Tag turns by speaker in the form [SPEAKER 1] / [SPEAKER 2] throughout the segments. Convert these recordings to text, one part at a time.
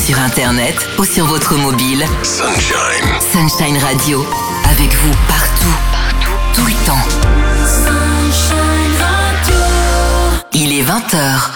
[SPEAKER 1] sur internet ou sur votre mobile.
[SPEAKER 2] Sunshine.
[SPEAKER 1] Sunshine Radio, avec vous partout, tout le temps.
[SPEAKER 3] Sunshine Radio.
[SPEAKER 1] Il est 20h.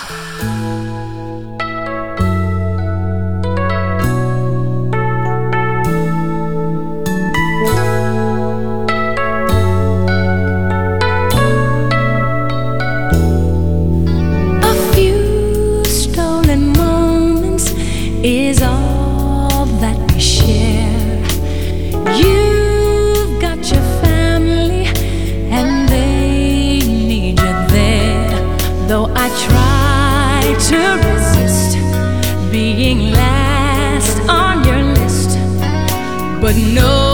[SPEAKER 3] Is all that we share. You've got your family and they need you there. Though I try to resist being last on your list, but no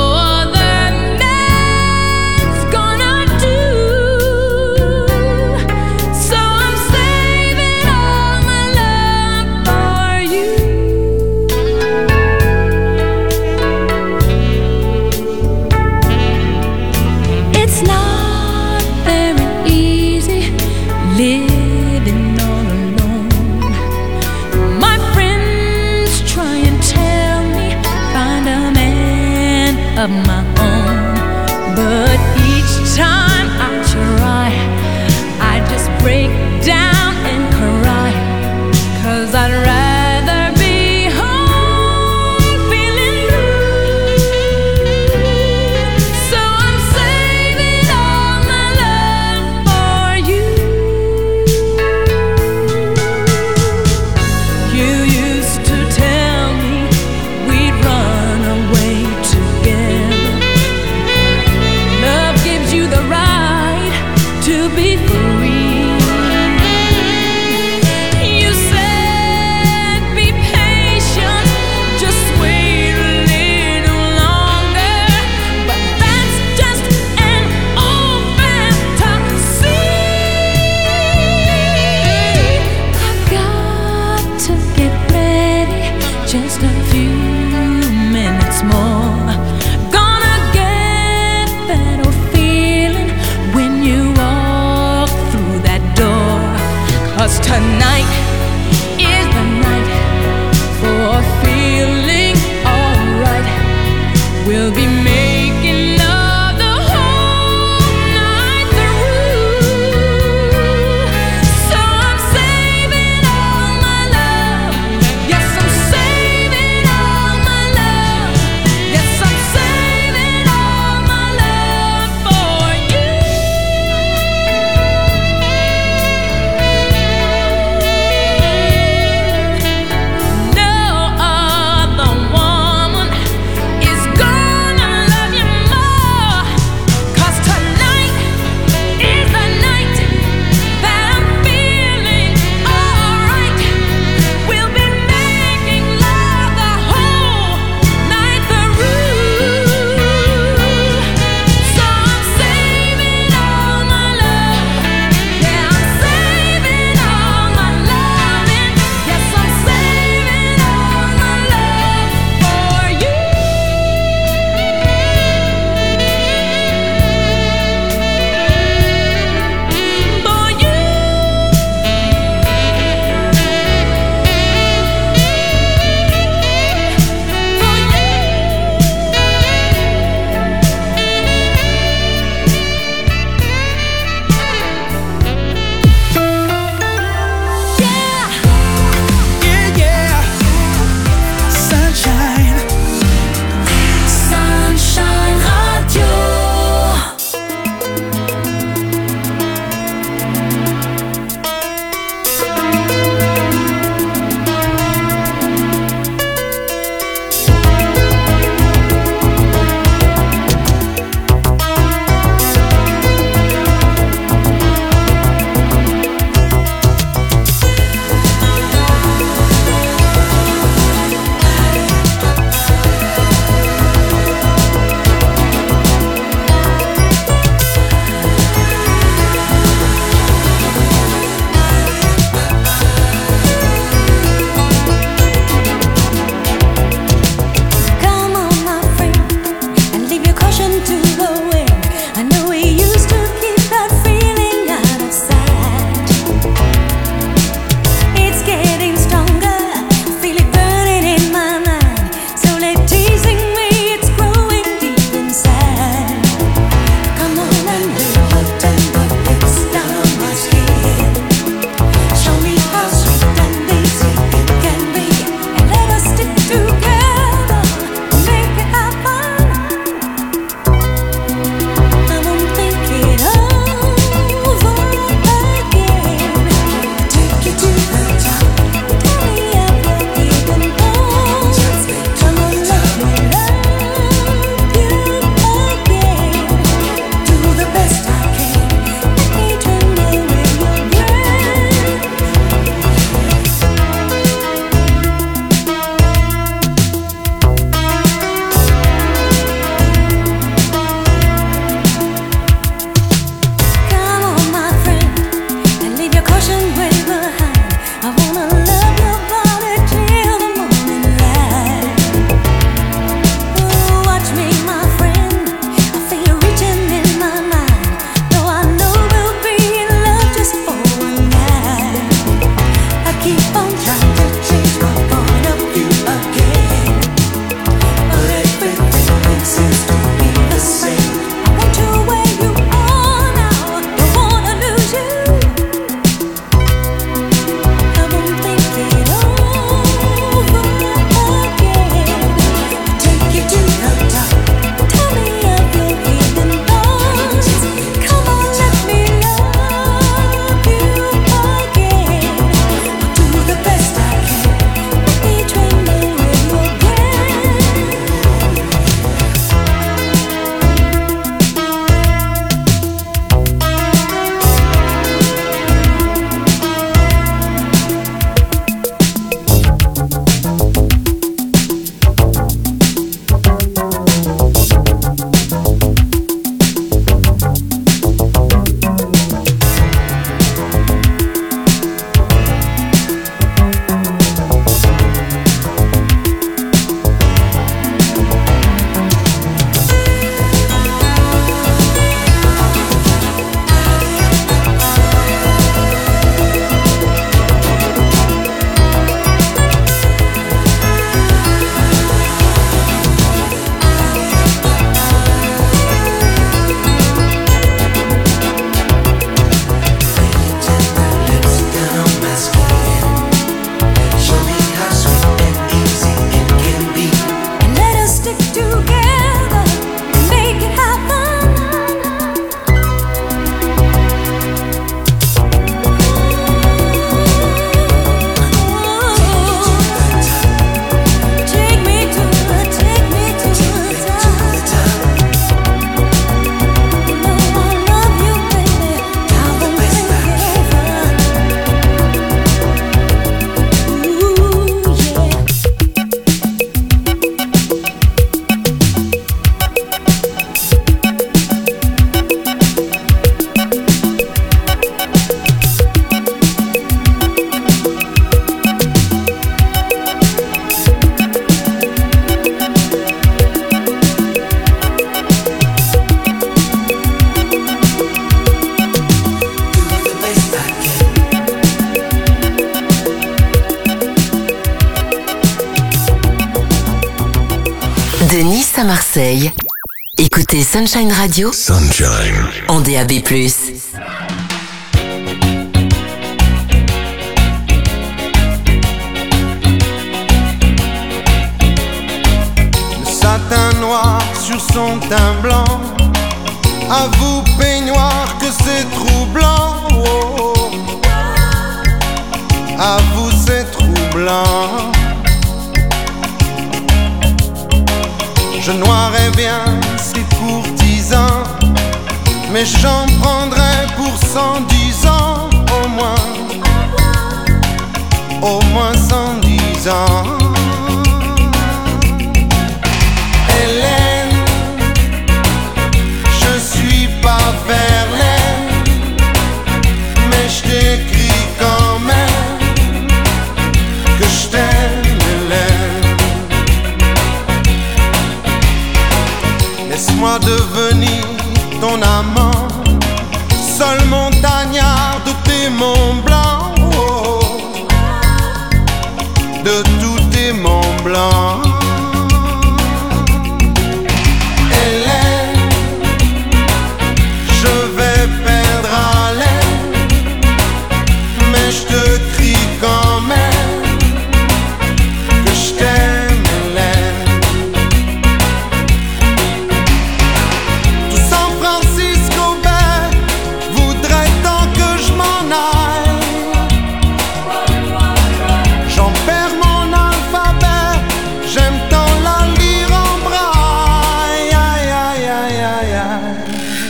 [SPEAKER 3] of my own, but each time I try, I just break down and cry, 'cause I'd rather be home feeling blue. So I'm saving all my love for you. You used to tell me we'd run away together. Love gives you the right to be free. You said be patient, just wait a little longer, but that's just an old fantasy. I've got to get ready, just a few minutes more. Gonna get that old feeling when you walk through that door. 'Cause tonight is the night for feeling alright. We'll be making love the whole night through. So I'm saving all my love. Yes, I'm saving all my love. Yes, I'm saving all my love for you.
[SPEAKER 1] De Nice à Marseille, écoutez Sunshine Radio.
[SPEAKER 2] Sunshine.
[SPEAKER 1] En DAB+.
[SPEAKER 4] Le satin noir sur son teint blanc, à vous peignoir que c'est troublant. Oh, oh. À vous c'est troublant. Je noirais bien ces courtisans, mais j'en prendrais pour 110 ans au moins 110 ans. Hélène, je suis pas Verlaine, mais je t'écris quand même que je t'aime, Hélène. Laisse-moi devenir ton amant, seul montagnard de tes monts blancs, oh, de tous tes monts blancs. Hélène, je vais perdre haleine, mais je te crie quand même que je t'aime, Hélène. Tout San Francisco Bay voudrait tant que je m'en aille. J'en perds mon alphabet, j'aime tant la lire en braille. Aïe, aïe, aïe, aïe, aïe.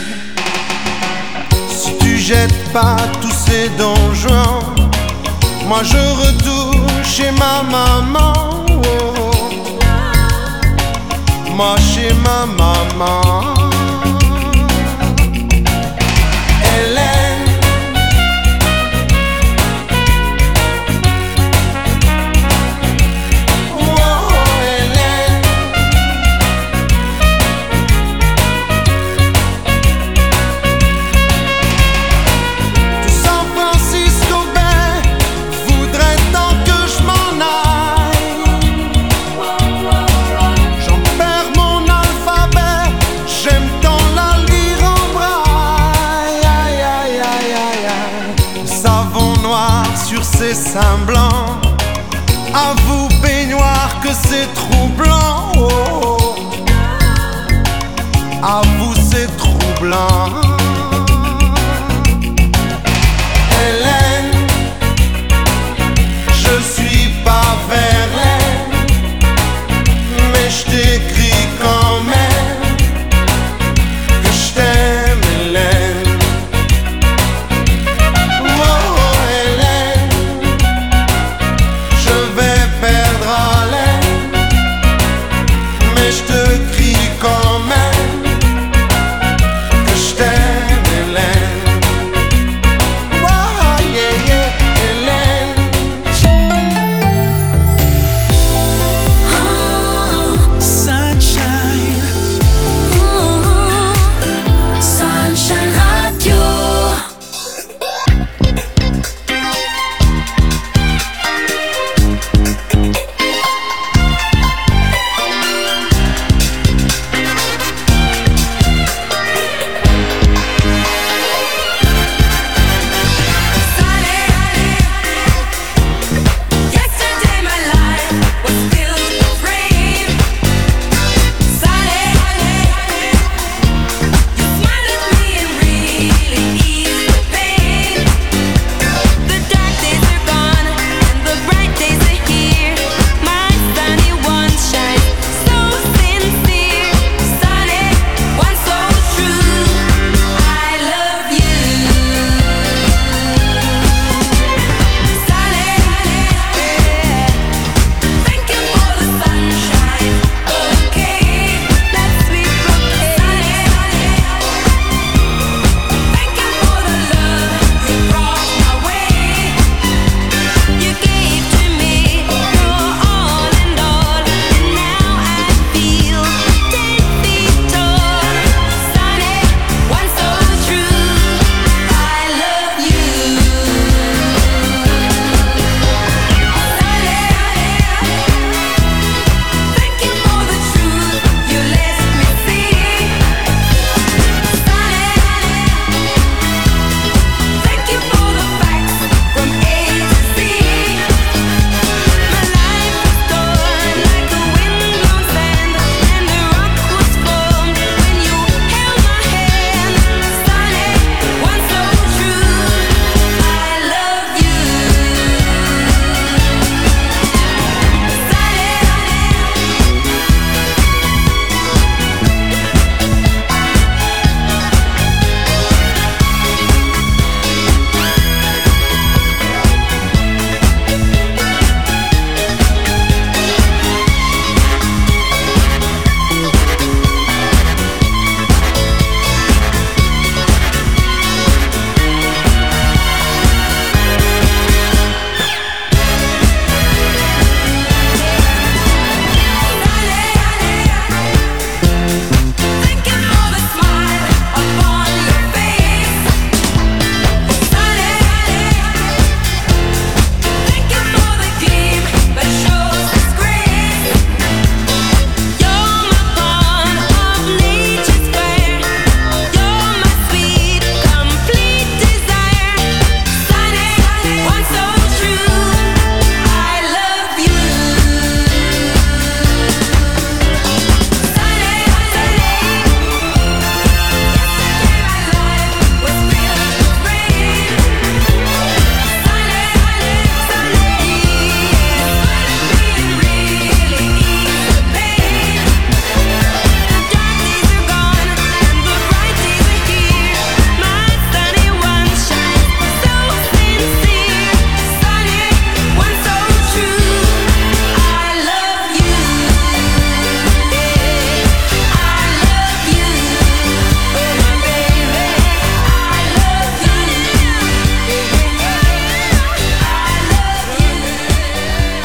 [SPEAKER 4] Si tu jettes pas tous ces donjons, moi je retourne chez ma maman. Oh, oh. Moi chez ma maman. Hélène, oh, oh, Hélène. Tout San Francisco Bay voudrait tant que je m'en aille. J'en perds mon alphabet, j'aime tant la lire en braille. Aïe, aïe, aïe, aïe, aïe. Le savon noir sur ses seins blancs, à vous peignoir que c'est troublant. Oh, oh. À vous c'est troublant. Hélène, je suis pas Verlaine, mais je t'écris quand même que je t'aime, Hélène. Oh, oh, Hélène, je vais perdre haleine, mais je te crie quand même que je t'aime.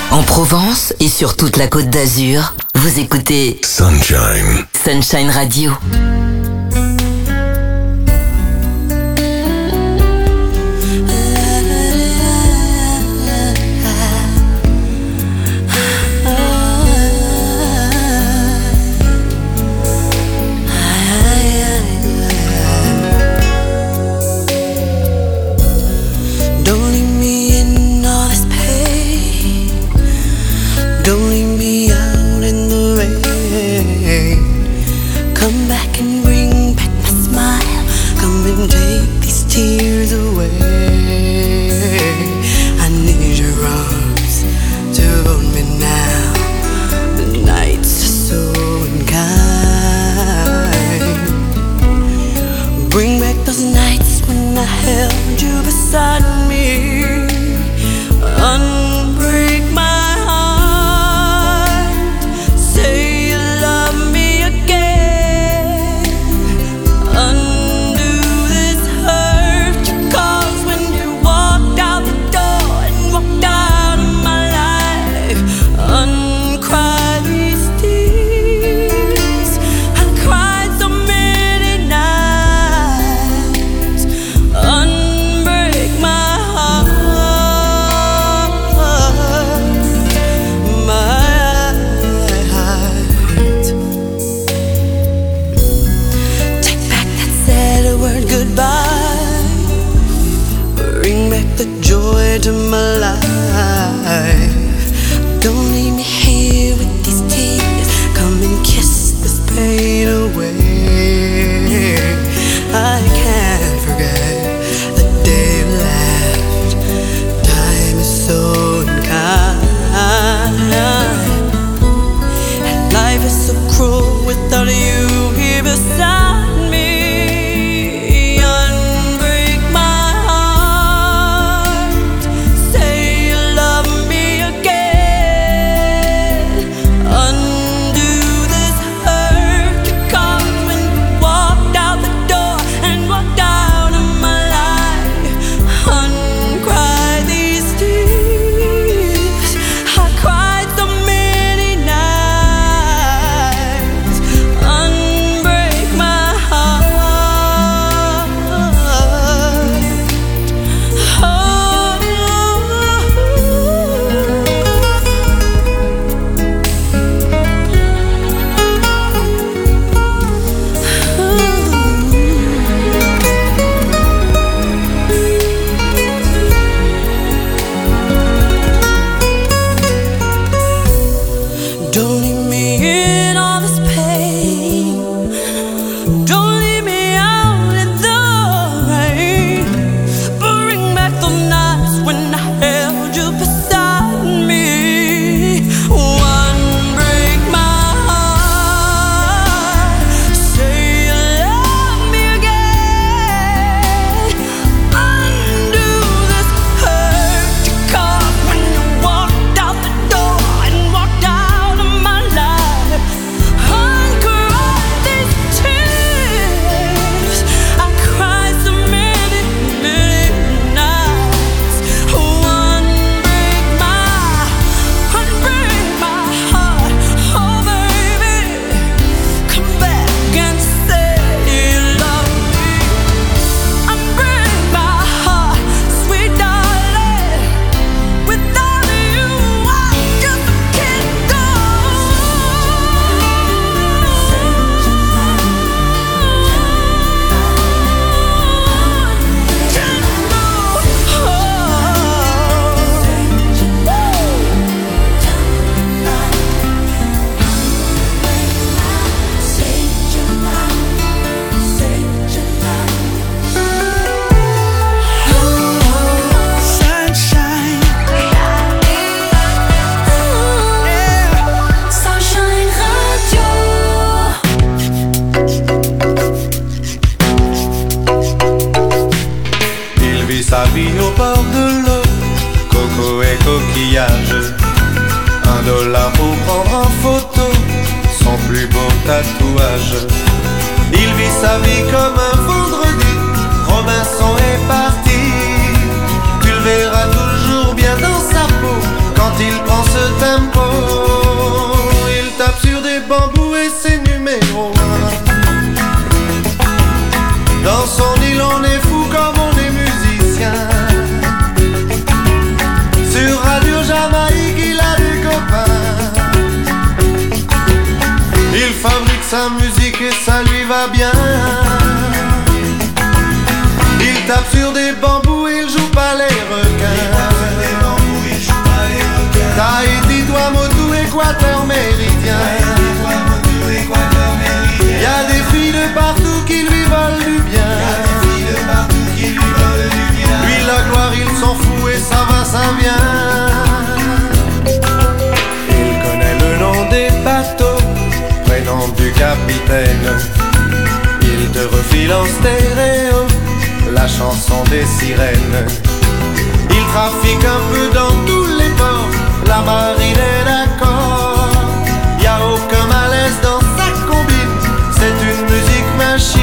[SPEAKER 1] En Provence et sur toute la Côte d'Azur, vous écoutez
[SPEAKER 2] Sunshine.
[SPEAKER 1] Sunshine Radio.
[SPEAKER 4] $1 pour prendre en photo son plus beau tatouage. Il vit sa vie comme un vendredi, Robinson est parti. Tu le verras toujours bien dans sa peau quand il prend ce sa musique et ça lui va bien. Il tape sur des bambous, il joue pas les requins. Tahiti, Tuamotu, Équateur méridien. Y'a des filles de partout qui lui veulent du bien. Lui la gloire il s'en fout et ça va, ça vient. Il connaît le nom des bateaux, prénom du capitaine. Il te refile en stéréo la chanson des sirènes. Il trafique un peu dans tous les ports, la marine est d'accord. Y'a aucun malaise dans sa combine, c'est une musique machine.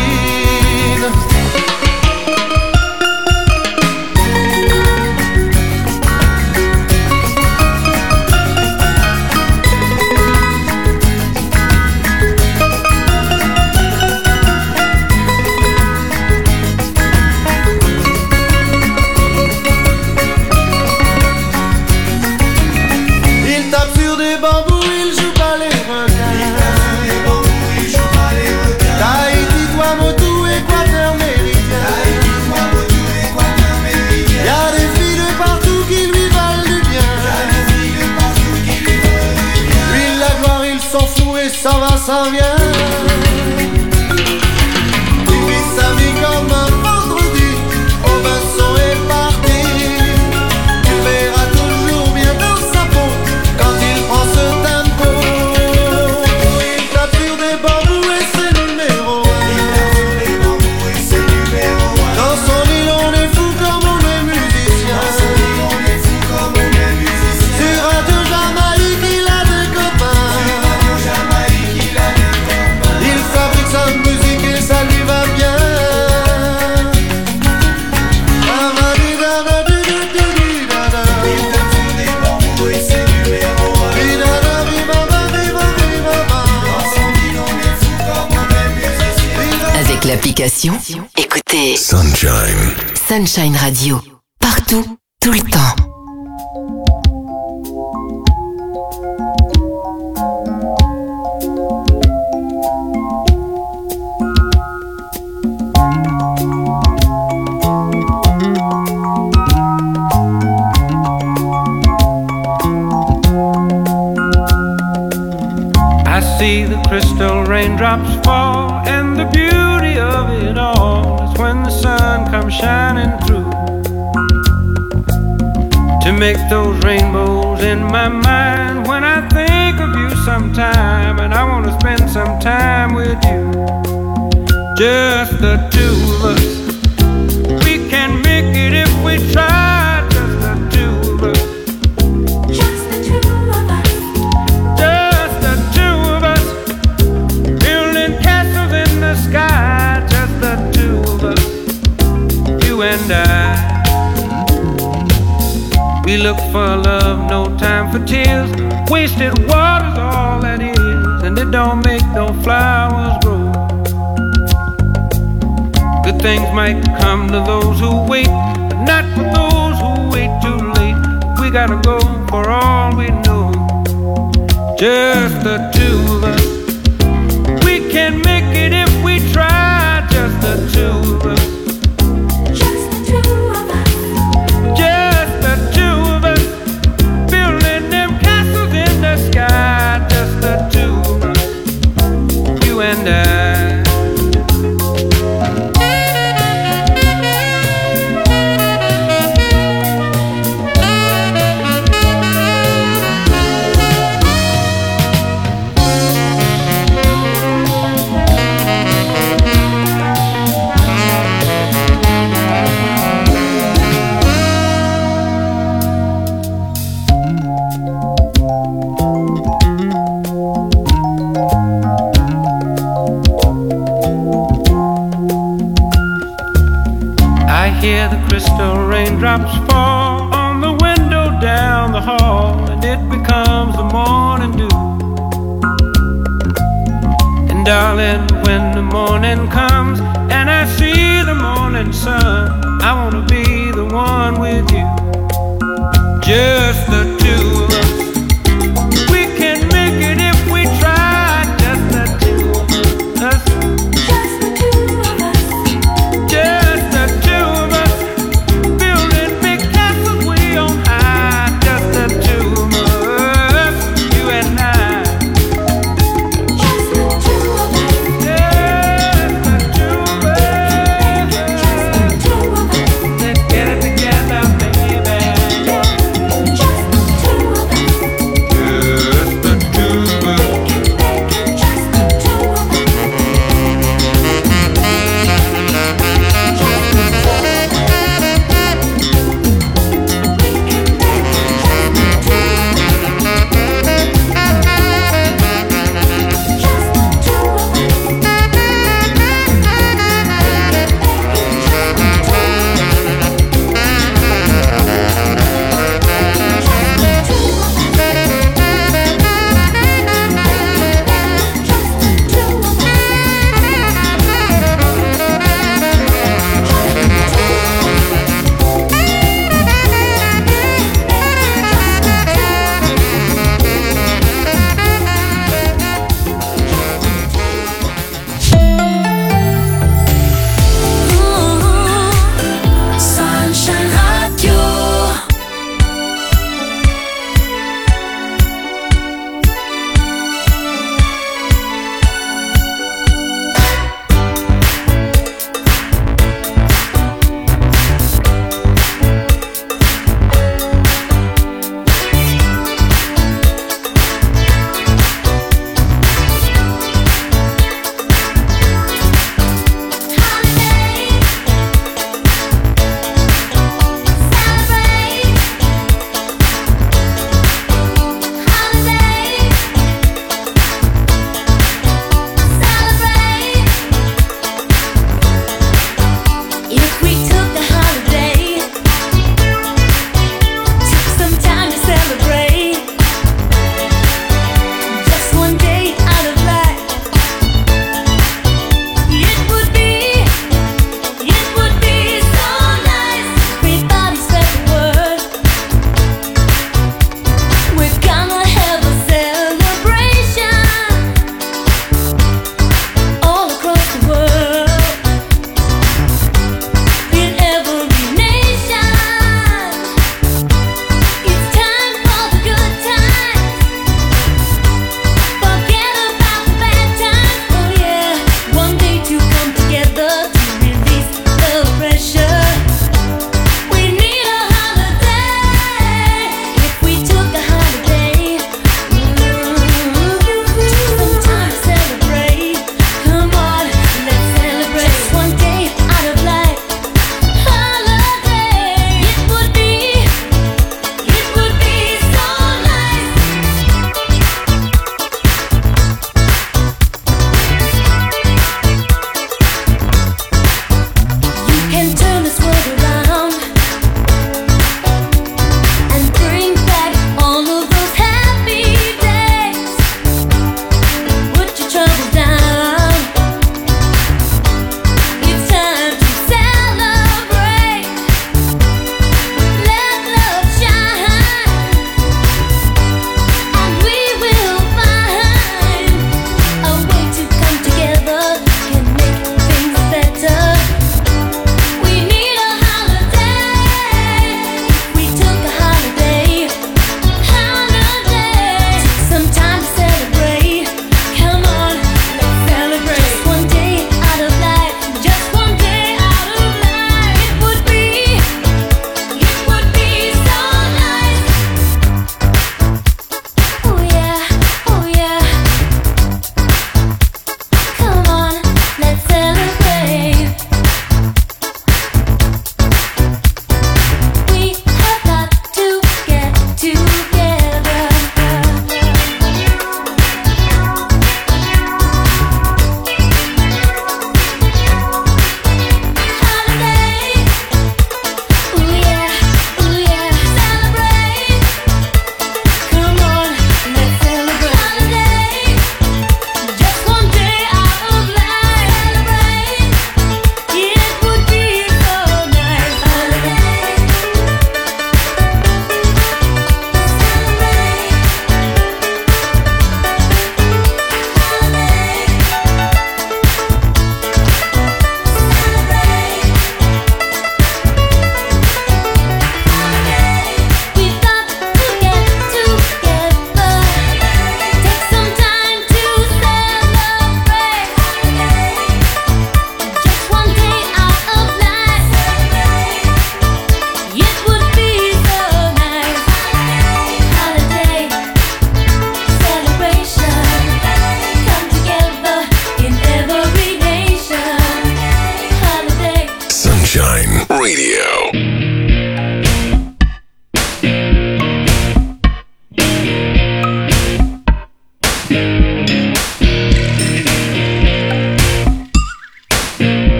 [SPEAKER 4] Ça va, ça vient. Il vit sa vie comme un vendredi. Oh ben son est parti. Il verra toujours bien dans sa peau quand il prend ce tempo. Il tape sur des bambous et c'est numéro 1. Dans son île on est fou comme on est musicien. Sur Radio Jamaïque il a des copains. Sa musique et ça lui va bien.
[SPEAKER 1] Avec l'application, écoutez Sunshine Radio, partout, tout le temps.
[SPEAKER 2] See the crystal raindrops fall, and the beauty of it all is when the sun comes shining through to make those rainbows in my mind. When I think of you sometime, and I want to spend some time with you, just the two of us. We can make it if we try, just the two of us. Sky, just the two of us, you and I. We look for love, no time for tears. Wasted water's all that is, and it don't make no flowers grow. Good things might come to those who wait, but not for those who wait too late. We gotta go for all we know, just the two of us. We can make it if we try, just the two of us. Just the two of us. Just the two of us. Building them castles in the sky, just the two of us. You and I. Hear the crystal raindrops fall on the window down the hall, and it becomes the morning dew. And darling, when the morning comes and I see the morning sun, I wanna be the one with you, just the two of us. We can make it if we try, just the two of us.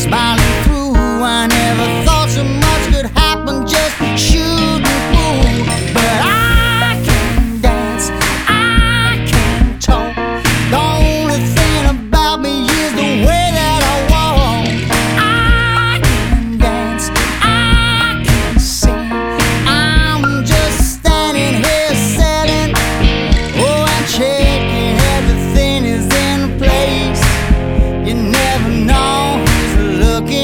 [SPEAKER 5] smiling through. I never thought so much could happen, just shooting through. But I can dance, I can talk. The only thing about me is the way that I walk. I can dance, I can sing. I'm just standing here setting, oh, and checking everything is in place. You never know who's looking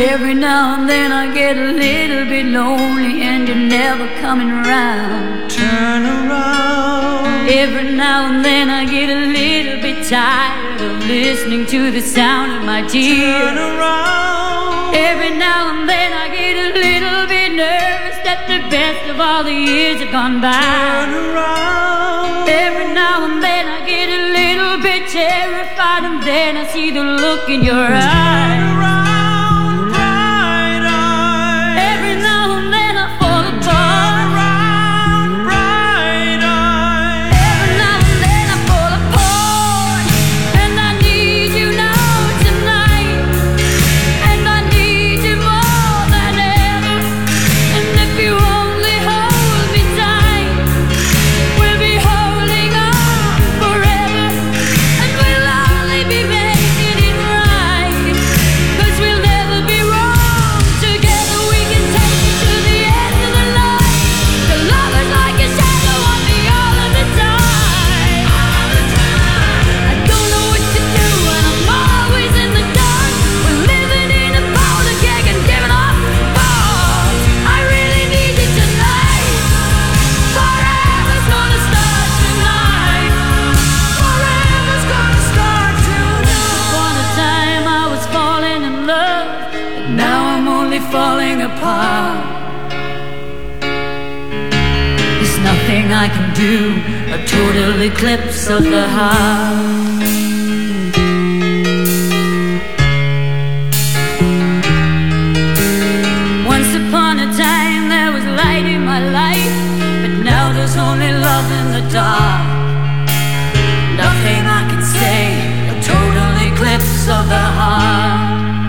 [SPEAKER 3] Every now and then I get a little bit lonely and you're never coming around.
[SPEAKER 4] Turn around.
[SPEAKER 3] Every now and then I get a little bit tired of listening to the sound of my tears.
[SPEAKER 4] Turn around.
[SPEAKER 3] Every now and then I get a little bit nervous that the best of all the years have gone by.
[SPEAKER 4] Turn around.
[SPEAKER 3] Every now and then I get a little bit terrified, and then I see the look in your eyes.
[SPEAKER 4] Turn around, bright eyes.
[SPEAKER 3] Every now and then I fall apart.
[SPEAKER 4] Turn around, bright eyes.
[SPEAKER 3] Every now and then I fall apart, and I need you now tonight, and I need you more than ever. And if you only hold me tight, we'll be holding on forever, and we'll only be making it right, 'cause we'll never be wrong. Together we can take it to the end of the line. The love is like a shadow on me all of the time. I don't know what to do and I'm always in the dark. We're living in a powder keg and giving off balls. I really need you tonight. Forever's gonna start tonight. Forever's gonna start tonight. Upon a time I was falling in love, but now I'm only falling apart. There's nothing I can do, a total eclipse of the heart. Once upon a time there was light in my life, but now there's only love in the dark. Nothing I can say, a total eclipse of the heart.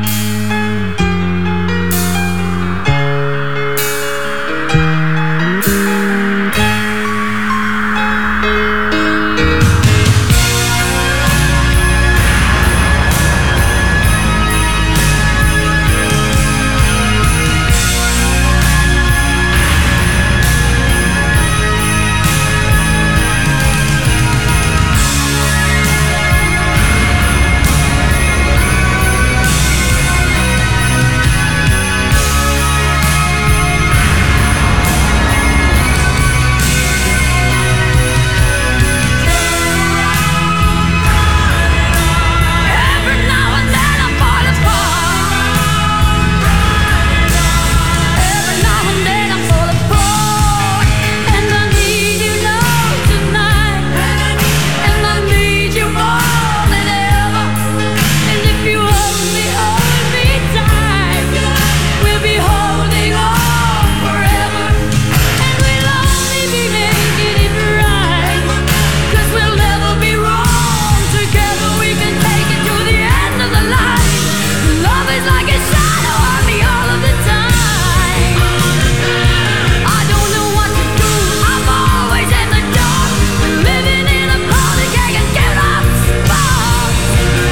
[SPEAKER 3] Every now and then I fall apart. Every now and then I fall apart, and I need you now tonight, and I need you more than ever. And if you only hold me tight, we'll be holding on forever, and we'll only be making it right, 'cause we'll never be wrong. Together we can take it to the end of the line. Love is like a shadow on me all of the time. I don't know what to do, I'm always in the dark. We're living in a powder keg and giving off sparks.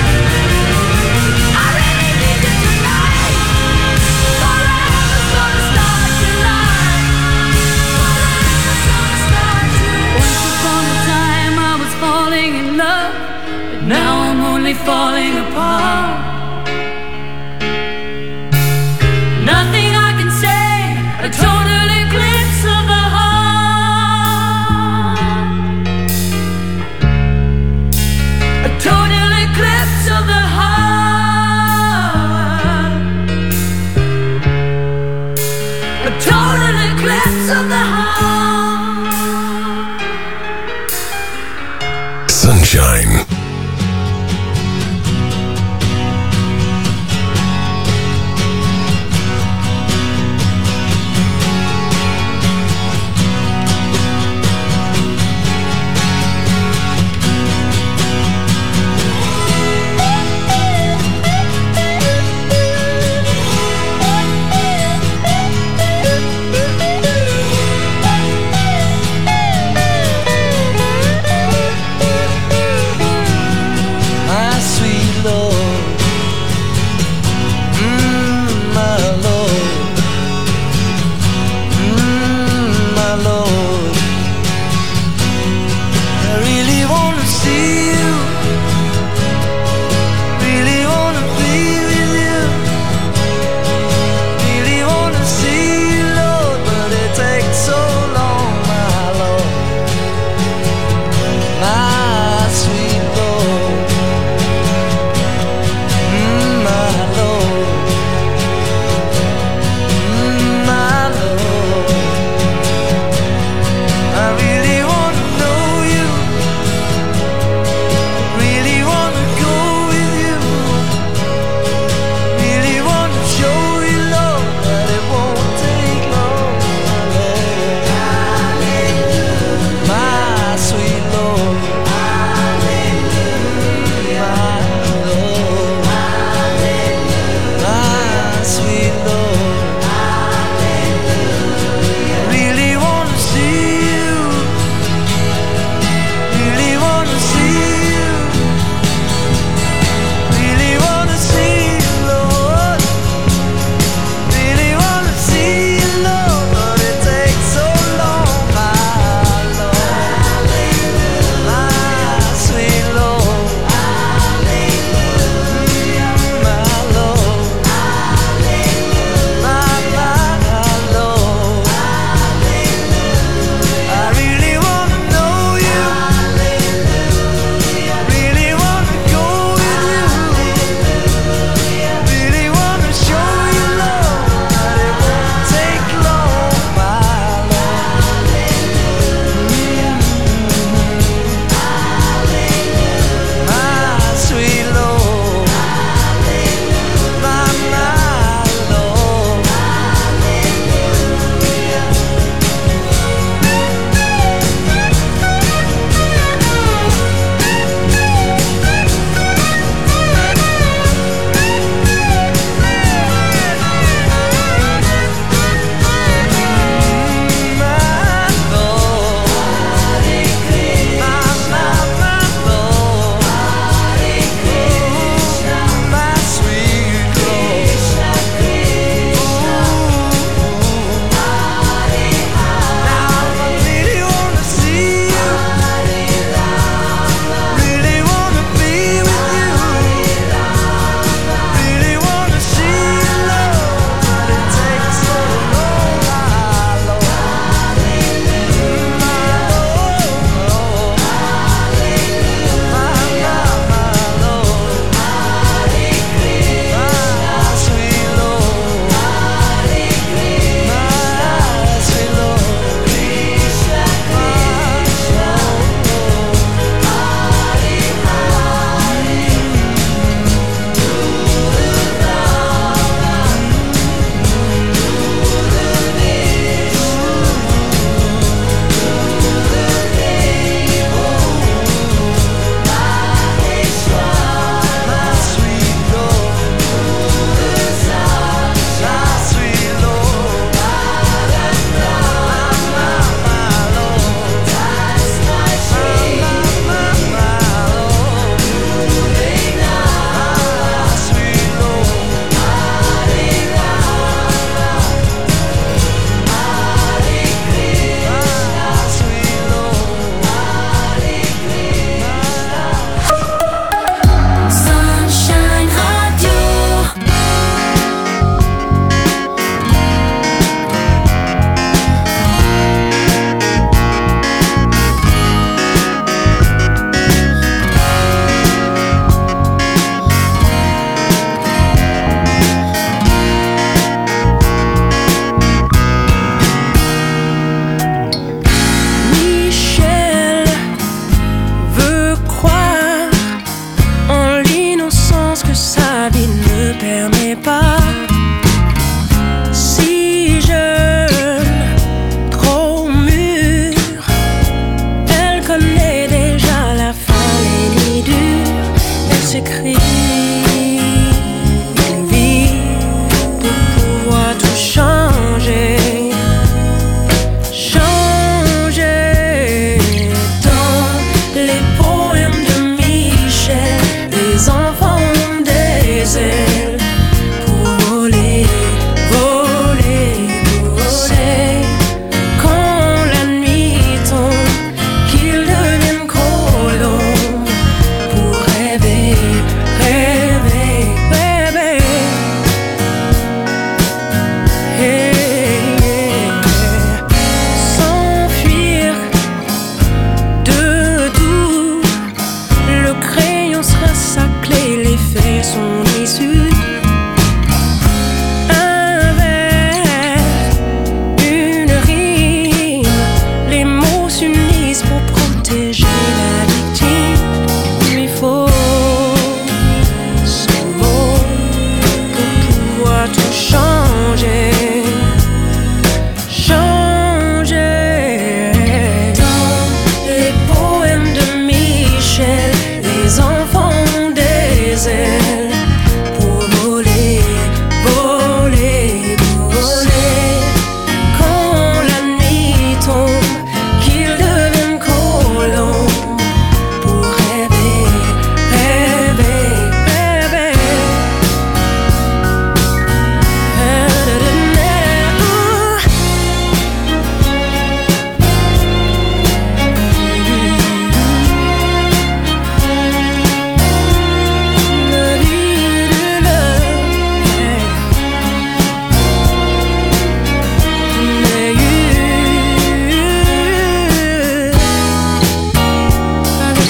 [SPEAKER 3] I really need you tonight. Forever's gonna start tonight. Forever's gonna start tonight. Once upon a time I was falling in love, but now I'm only falling apart. Nothing I can say, a total eclipse of the heart. A total eclipse of the heart. A total eclipse of the heart.
[SPEAKER 6] Sunshine.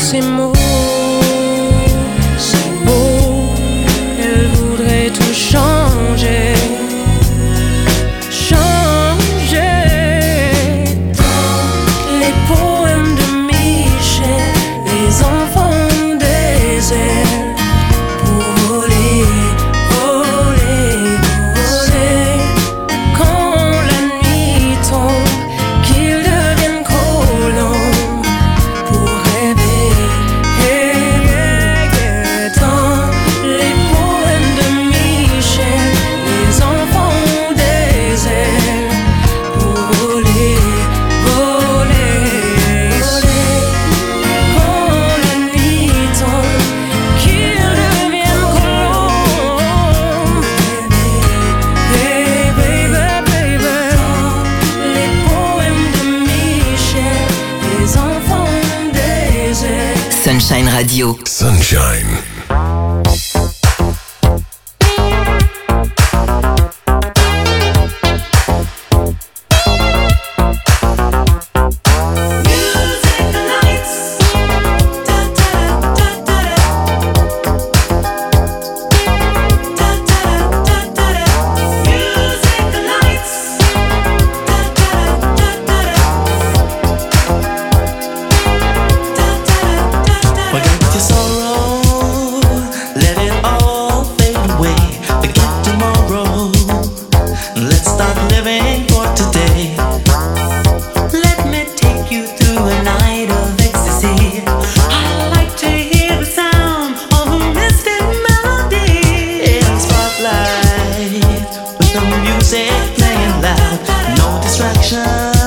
[SPEAKER 3] ces mots, elle voudrait tout changer. Les poèmes de Michel, les enfants des ailes pour voler, voler, voler. Quand la nuit tombe, qu'ils deviennent colons pour rêver, rêver. Dans les poèmes de Michel, les enfants des ailes pour voler, voler.
[SPEAKER 1] Sunshine Radio.
[SPEAKER 6] Sunshine.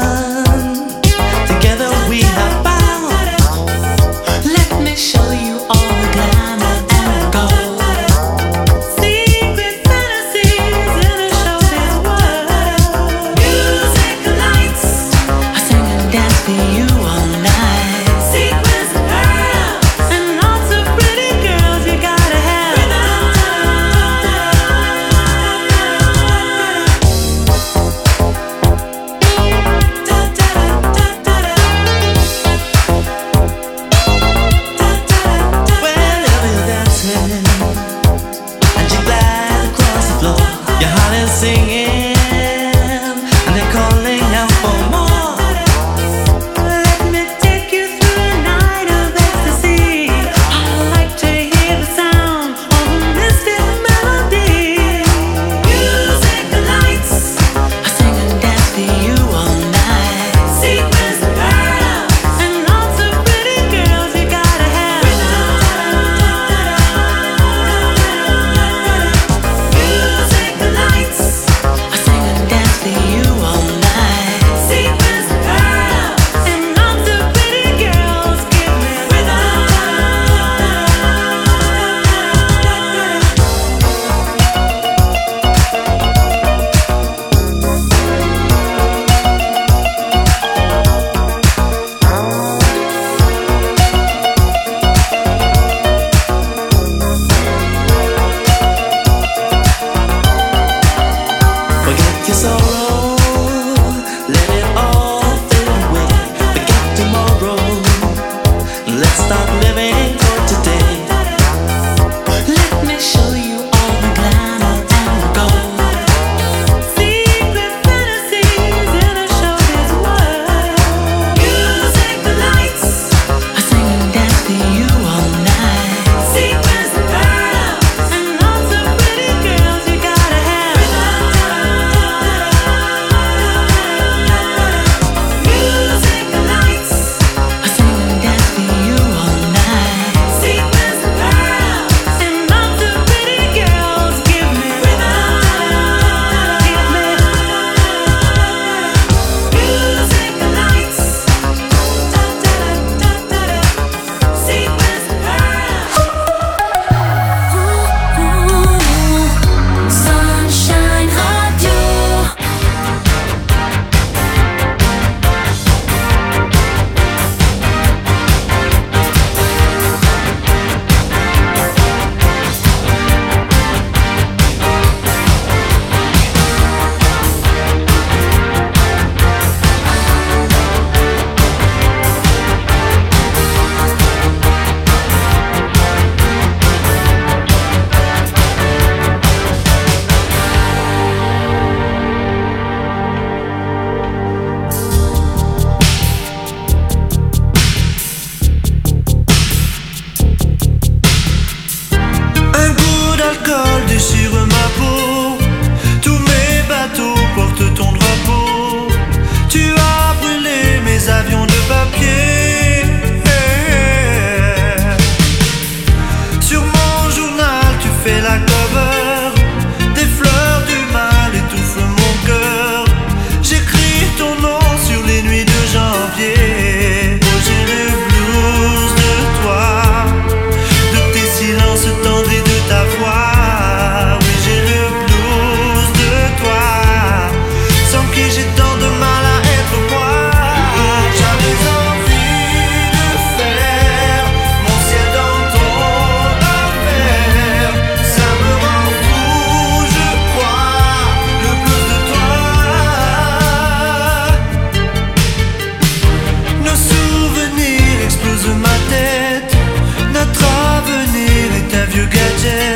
[SPEAKER 7] Together we have found. Let me show you all.
[SPEAKER 6] magic.